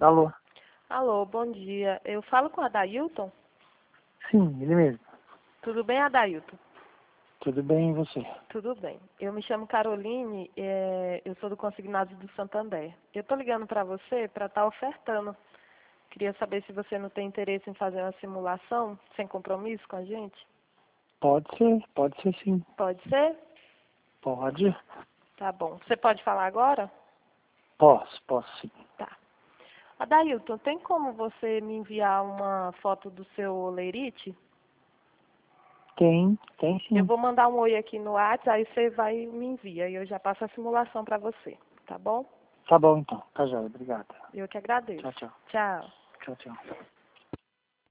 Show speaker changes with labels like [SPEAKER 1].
[SPEAKER 1] Alô?
[SPEAKER 2] Alô, bom dia. Eu falo com a Adailton?
[SPEAKER 1] Sim, ele mesmo.
[SPEAKER 2] Tudo bem, Adailton?
[SPEAKER 1] Tudo bem e você?
[SPEAKER 2] Tudo bem. Eu me chamo Caroline, eu sou do Consignado do Santander. Eu estou ligando para você para estar ofertando. Queria saber se você não tem interesse em fazer uma simulação sem compromisso com a gente.
[SPEAKER 1] Pode ser sim.
[SPEAKER 2] Pode ser?
[SPEAKER 1] Pode?
[SPEAKER 2] Tá bom. Você pode falar agora?
[SPEAKER 1] Posso sim.
[SPEAKER 2] Tá. Adailton, tem como você me enviar uma foto do seu olerite?
[SPEAKER 1] Tem
[SPEAKER 2] Eu
[SPEAKER 1] sim.
[SPEAKER 2] vou mandar um oi aqui no WhatsApp, aí você vai e me envia e eu já passo a simulação para você, tá bom?
[SPEAKER 1] Tá bom então. Tá jóia, obrigado.
[SPEAKER 2] Eu que agradeço.
[SPEAKER 1] Tchau, tchau.
[SPEAKER 2] Tchau.
[SPEAKER 1] Tchau, tchau.